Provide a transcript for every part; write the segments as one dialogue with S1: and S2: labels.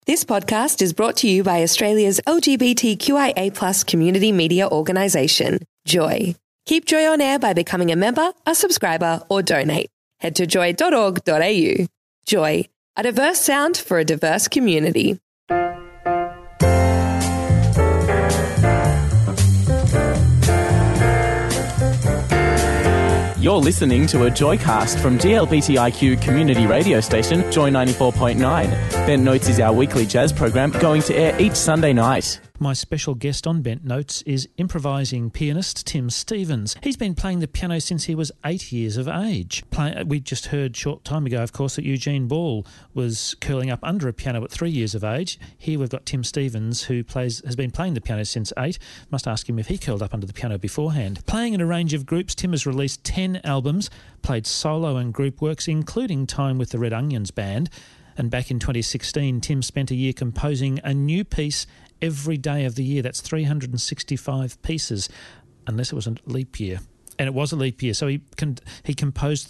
S1: This podcast is brought to you by Australia's LGBTQIA+ community media organisation, Joy. Keep Joy on air by becoming a member, a subscriber, or donate. Head to joy.org.au. Joy, a diverse sound for a diverse community.
S2: You're listening to a Joycast from GLBTIQ community radio station, Joy 94.9. Bent Notes is our weekly jazz program going to air each Sunday night.
S3: My special guest on Bent Notes is improvising pianist Tim Stevens. He's been playing the piano since he was 8 years of age. We just heard a short time ago, of course, that Eugene Ball was curling up under a piano at 3 years of age. Here we've got Tim Stevens, who has been playing the piano since 8. Must ask him if he curled up under the piano beforehand. Playing in a range of groups, Tim has released 10 albums, played solo and group works, including time with the Red Onions Band. And back in 2016, Tim spent a year composing a new piece every day of the year. That's 365 pieces, unless it was a leap year. And it was a leap year, so he composed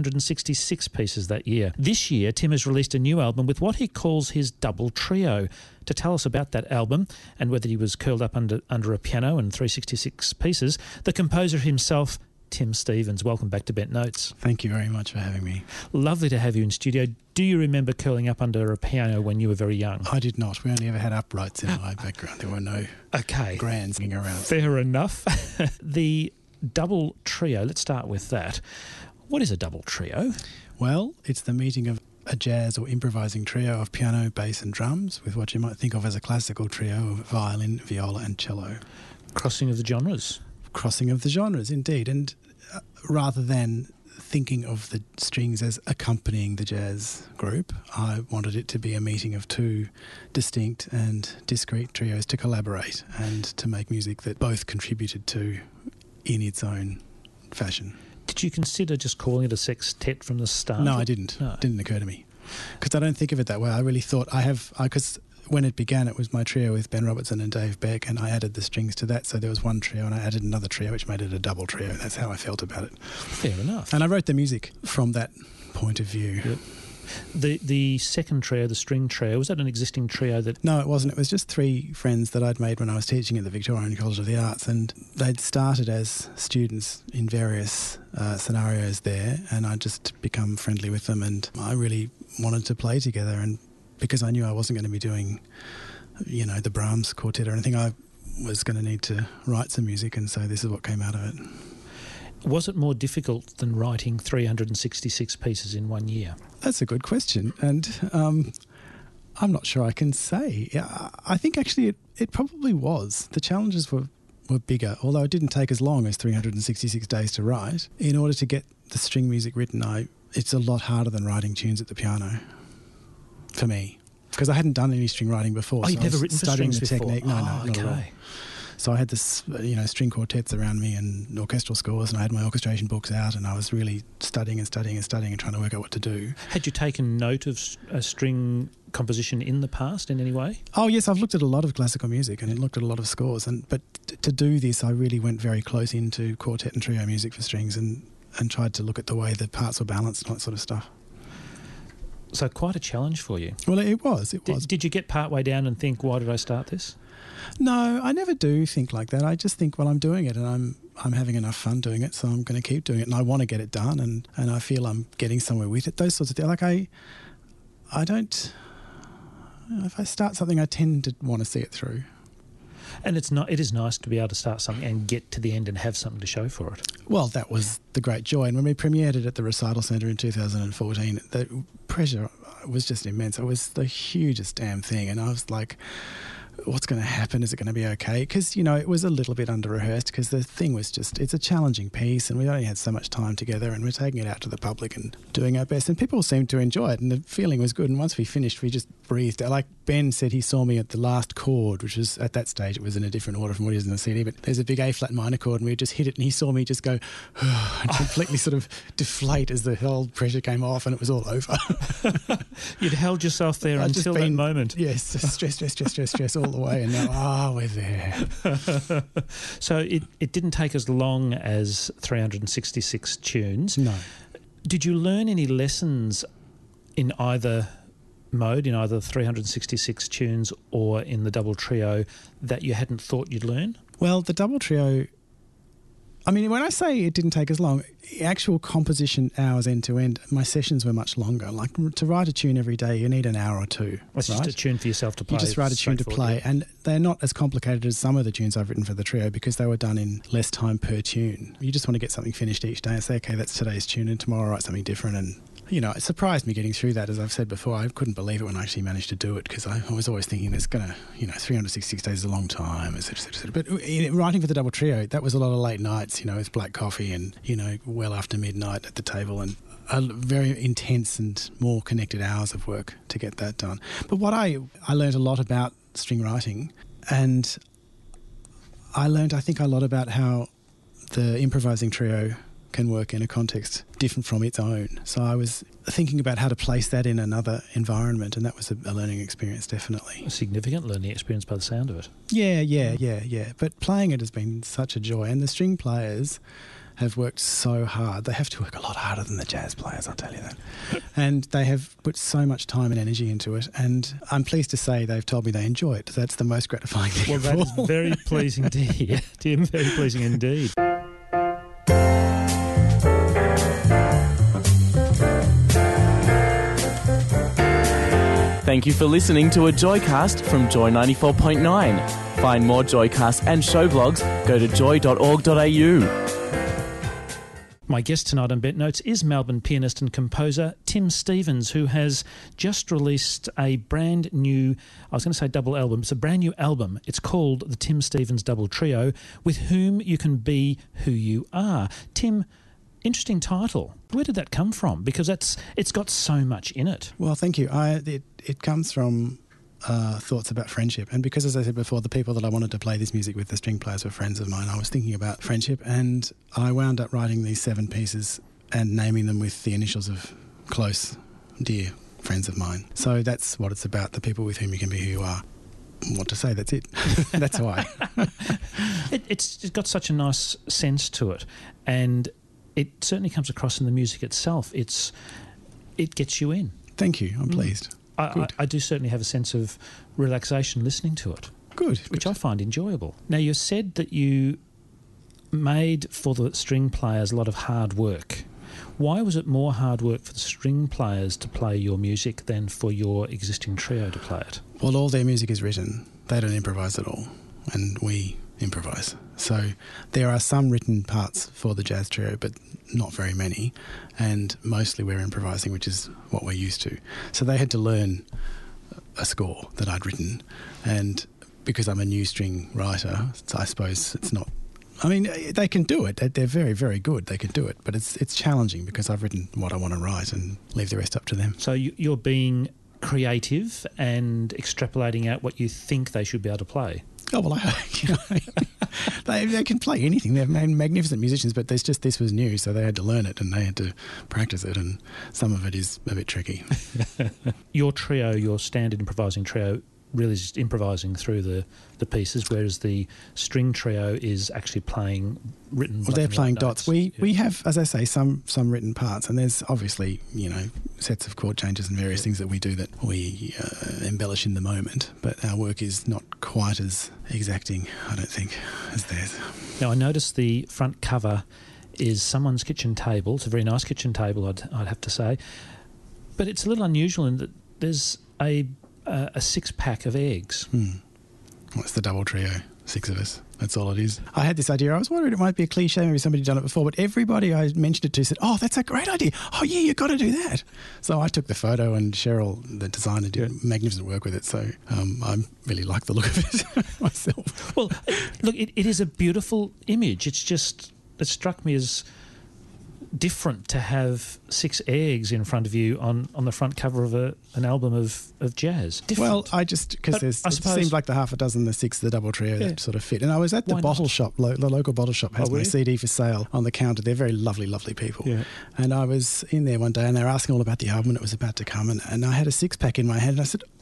S3: 366 pieces that year. This year, Tim has released a new album with what he calls his double trio. To tell us about that album and whether he was curled up under a piano and 366 pieces, the composer himself, Tim Stevens. Welcome back to Bent Notes.
S4: Thank you very much for having me.
S3: Lovely to have you in studio. Do you remember curling up under a piano when you were very young?
S4: I did not. We only ever had uprights in my background. There were no grands hanging around.
S3: Fair enough. The double trio, let's start with that. What is a double trio?
S4: Well, it's the meeting of a jazz or improvising trio of piano, bass and drums with what you might think of as a classical trio of violin, viola and cello.
S3: Crossing of the genres.
S4: Crossing of the genres, indeed. And rather than thinking of the strings as accompanying the jazz group, I wanted it to be a meeting of two distinct and discrete trios to collaborate and to make music that both contributed to in its own fashion.
S3: Did you consider just calling it a sextet from the start?
S4: No, I didn't. No. It didn't occur to me. Because I don't think of it that way. I really thought because when it began, it was my trio with Ben Robertson and Dave Beck, and I added the strings to that. So there was one trio, and I added another trio, which made it a double trio. That's how I felt about it.
S3: Fair enough.
S4: And I wrote the music from that point of view.
S3: Yep. The second trio, the string trio, was that an existing trio that...
S4: No, it wasn't. It was just three friends that I'd made when I was teaching at the Victorian College of the Arts, and they'd started as students in various scenarios there, and I'd just become friendly with them, and I really wanted to play together, and because I knew I wasn't going to be doing, the Brahms quartet or anything, I was going to need to write some music, and so this is what came out of it.
S3: Was it more difficult than writing 366 pieces in 1 year?
S4: That's a good question, and I'm not sure I can say. I think actually it probably was. The challenges were bigger, although it didn't take as long as 366 days to write. In order to get the string music written, it's a lot harder than writing tunes at the piano, for me, because I hadn't done any string writing before.
S3: Oh, you'd never written for strings before?
S4: Technique. No, not at all. So I had this, string quartets around me and orchestral scores, and I had my orchestration books out, and I was really studying and trying to work out what to do.
S3: Had you taken note of a string composition in the past in any way?
S4: Oh, yes, I've looked at a lot of classical music and looked at a lot of scores, but to do this, I really went very close into quartet and trio music for strings and tried to look at the way the parts were balanced and all that sort of stuff.
S3: So quite a challenge for you.
S4: Well, it was.
S3: Did you get part way down and think, why did I start this?
S4: No, I never do think like that. I just think, well, I'm doing it and I'm having enough fun doing it, so I'm going to keep doing it, and I want to get it done, and I feel I'm getting somewhere with it. Those sorts of things. Like I don't. If I start something, I tend to want to see it through.
S3: And it is nice to be able to start something and get to the end and have something to show for it.
S4: Well, that was the great joy. And when we premiered it at the Recital Centre in 2014, the pressure was just immense. It was the hugest damn thing. And I was like, what's going to happen? Is it going to be okay? Because, it was a little bit under-rehearsed because the thing was just, it's a challenging piece and we only had so much time together and we're taking it out to the public and doing our best. And people seemed to enjoy it and the feeling was good. And once we finished, we just breathed. Like Ben said, he saw me at the last chord, which was, at that stage, it was in a different order from what it is in the CD, but there's a big A-flat minor chord and we just hit it and he saw me just go and completely sort of deflate as the whole pressure came off and it was all over.
S3: You'd held yourself there until that moment.
S4: Yes, stress all the way, and now, we're there.
S3: So it didn't take as long as 366 tunes.
S4: No.
S3: Did you learn any lessons in either mode in either 366 tunes or in the double trio that you hadn't thought you'd learn?
S4: Well, the double trio, I mean, when I say it didn't take as long, actual composition hours end to end, my sessions were much longer. Like, to write a tune every day, you need an hour or two.
S3: It's
S4: right?
S3: just a tune for yourself to play.
S4: You just write a tune to play. And they're not as complicated as some of the tunes I've written for the trio because they were done in less time per tune. You just want to get something finished each day and say, okay, that's today's tune, and tomorrow I'll write something different. And, you know, it surprised me getting through that. As I've said before, I couldn't believe it when I actually managed to do it because I was always thinking there's going to, 366 days is a long time, et cetera, et cetera. But writing for the double trio, that was a lot of late nights, with black coffee and, well after midnight at the table, and very intense and more connected hours of work to get that done. But what I learned a lot about string writing, and I think a lot about how the improvising trio can work in a context different from its own. So I was thinking about how to place that in another environment, and that was a learning experience, definitely.
S3: A significant learning experience by the sound of it.
S4: Yeah. But playing it has been such a joy, and the string players have worked so hard. They have to work a lot harder than the jazz players, I'll tell you that. And they have put so much time and energy into it, and I'm pleased to say they've told me they enjoy it. That's the most gratifying thing of all.
S3: Well, that is very pleasing to hear, Tim. Very pleasing indeed.
S2: Thank you for listening to a Joycast from Joy 94.9. Find more Joycasts and show blogs, go to joy.org.au.
S3: My guest tonight on Bent Notes is Melbourne pianist and composer Tim Stevens, who has just released a brand new, I was going to say double album, it's a brand new album. It's called the Tim Stevens Double Trio, with whom you can be who you are. Tim, interesting title. Where did that come from? Because it's got so much in it.
S4: Well, thank you. It comes from thoughts about friendship. And because, as I said before, the people that I wanted to play this music with, the string players, were friends of mine, I was thinking about friendship, and I wound up writing these 7 pieces and naming them with the initials of close, dear friends of mine. So that's what it's about, the people with whom you can be who you are. What to say, that's it. That's why.
S3: It's got such a nice sense to it, and it certainly comes across in the music itself. It gets you in.
S4: Thank you. I'm pleased.
S3: I do certainly have a sense of relaxation listening to it.
S4: Good.
S3: Which I find enjoyable. Now, you said that you made for the string players a lot of hard work. Why was it more hard work for the string players to play your music than for your existing trio to play it?
S4: Well, all their music is written. They don't improvise at all, and we improvise. So there are some written parts for the jazz trio, but not very many, and mostly we're improvising, which is what we're used to. So they had to learn a score that I'd written, and because I'm a new string writer, I suppose it's not... I mean, they can do it. They're very, very good. They can do it, but it's challenging because I've written what I want to write and leave the rest up to them.
S3: So you're being creative and extrapolating out what you think they should be able to play.
S4: Oh, well, they can play anything. They're magnificent musicians, but this was new, so they had to learn it and they had to practice it, and some of it is a bit tricky.
S3: Your trio, your standard improvising trio, really is just improvising through the pieces, whereas the string trio is actually playing written.
S4: Well, they're playing dots. We have, as I say, some written parts, and there's obviously sets of chord changes and various things that we do that we embellish in the moment. But our work is not quite as exacting, I don't think, as theirs.
S3: Now, I noticed the front cover is someone's kitchen table. It's a very nice kitchen table, I'd have to say, but it's a little unusual in that there's a 6-pack of eggs.
S4: Well, it's the double trio, 6 of us. That's all it is. I had this idea. I was wondering it might be a cliche, maybe somebody had done it before, but everybody I mentioned it to said, "Oh, that's a great idea. Oh, yeah, you've got to do that." So I took the photo, and Cheryl, the designer, did magnificent work with it. So I really like the look of it myself.
S3: Well, look, it is a beautiful image. It struck me as different to have 6 eggs in front of you on the front cover of an album of jazz. Different.
S4: Well, because it seemed like the half a dozen, the 6, the double trio that sort of fit. And I was at the bottle shop, the local bottle shop has my CD for sale on the counter. They're very lovely, lovely people. Yeah. And I was in there one day and they were asking all about the album and it was about to come. And I had a 6-pack in my hand and I said,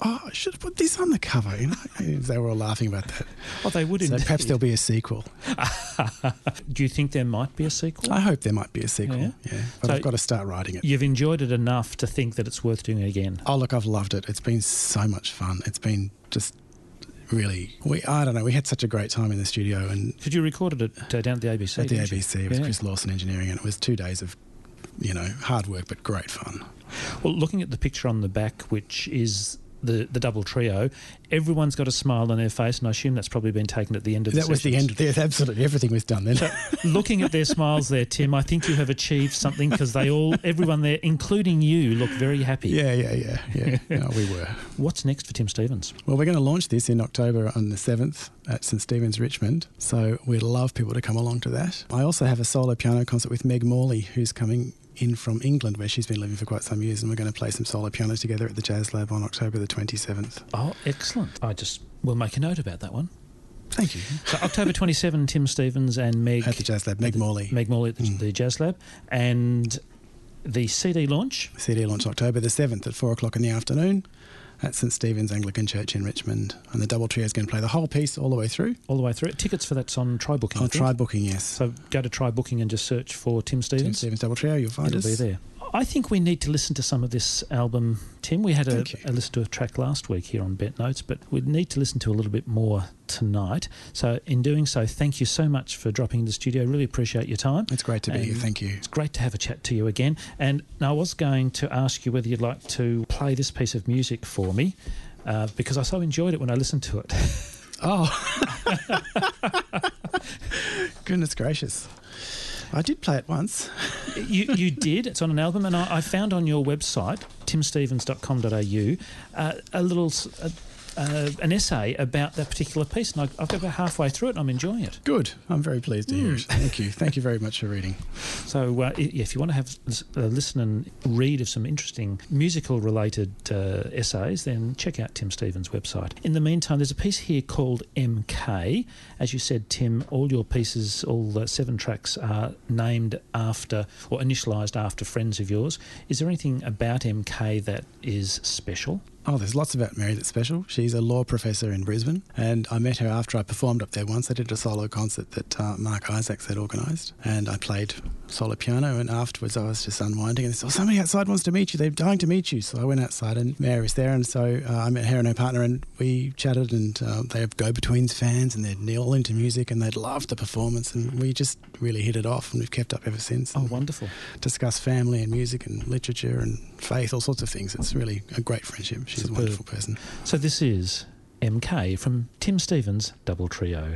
S4: oh, I should have put this on the cover. You know, they were all laughing about that.
S3: Oh, they would
S4: So
S3: indeed.
S4: perhaps there'll be a sequel.
S3: Do you think there might be a sequel?
S4: I hope there might be a sequel.
S3: Yeah.
S4: But
S3: So
S4: I've got to start writing it.
S3: You've enjoyed it enough to think that it's worth doing again.
S4: Oh, look, I've loved it. It's been so much fun. It's been just really, I don't know, we had such a great time in the studio and
S3: Because you recorded it down at the ABC,
S4: at the
S3: didn't you?
S4: ABC. It was
S3: Yeah.
S4: Chris Lawson Engineering, and it was 2 days of, hard work but great fun.
S3: Well, looking at the picture on the back, which is the double trio, everyone's got a smile on their face, and I assume that's probably been taken at the end of the
S4: That was the
S3: sessions.
S4: end. Absolutely, everything was done then.
S3: So, looking at their smiles there, Tim, I think you have achieved something because everyone there, including you, look very happy.
S4: Yeah. No, we were.
S3: What's next for Tim Stevens?
S4: Well, we're going to launch this in October on the 7th at St Stephen's, Richmond. So we'd love people to come along to that. I also have a solo piano concert with Meg Morley, who's coming in from England, where she's been living for quite some years, and we're going to play some solo piano together at the Jazz Lab on October the 27th.
S3: Oh, excellent. We'll make a note about that one.
S4: Thank you.
S3: So October 27, Tim Stevens and Meg...
S4: At the Jazz Lab, Meg Morley.
S3: Meg Morley at the Jazz Lab. And the CD launch?
S4: CD launch October the 7th at 4 o'clock in the afternoon at St Stephen's Anglican Church in Richmond. And the double trio is going to play the whole piece all the way through.
S3: All the way through. Tickets for that's on Try Booking.
S4: On Try Booking, yes.
S3: So go to Try Booking and just search for Tim Stevens.
S4: Tim Stevens double trio, you'll find us.
S3: It'll be there. I think we need to listen to some of this album, Tim. We had a listen to a track last week here on Bent Notes, but we need to listen to a little bit more tonight. So in doing so, thank you so much for dropping in the studio. Really appreciate your time.
S4: It's great to be here. Thank you.
S3: It's great to have a chat to you again. And now I was going to ask you whether you'd like to play this piece of music for me, because I so enjoyed it when I listened to it.
S4: Oh. Goodness gracious. I did play it once.
S3: You did. It's on an album, and I found on your website, timstevens.com.au, a little an essay about that particular piece, and I've got about halfway through it and I'm enjoying it.
S4: Good. I'm very pleased to hear it. Thank you. Thank you very much for reading.
S3: So if you want to have a listen and read of some interesting musical-related essays, then check out Tim Stevens' website. In the meantime, there's a piece here called MK. As you said, Tim, all your pieces, all 7 tracks are named after or initialised after friends of yours. Is there anything about MK that is special?
S4: Oh, there's lots about Mary that's special. She's a law professor in Brisbane, and I met her after I performed up there once. I did a solo concert that Mark Isaacs had organised, and I played solo piano, and afterwards I was just unwinding, and they said, somebody outside wants to meet you. They're dying to meet you. So I went outside, and Mary was there, and so I met her and her partner, and we chatted, and they're Go-Betweens fans, and they're all into music, and they'd loved the performance, and we just really hit it off, and we've kept up ever since.
S3: Oh, wonderful.
S4: Discuss family and music and literature and faith, all sorts of things. It's really a great friendship. She's a wonderful person.
S3: So this is MK from Tim Stevens' Double Trio.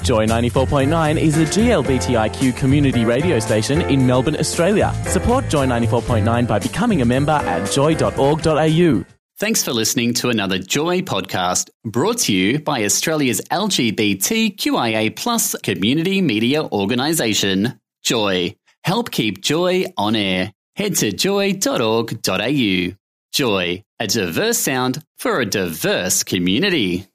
S2: Joy 94.9 is a GLBTIQ community radio station in Melbourne, Australia. Support Joy 94.9 by becoming a member at joy.org.au.
S5: Thanks for listening to another Joy podcast, brought to you by Australia's LGBTQIA+ community media organisation, Joy. Help keep Joy on air. Head to joy.org.au. Joy, a diverse sound for a diverse community.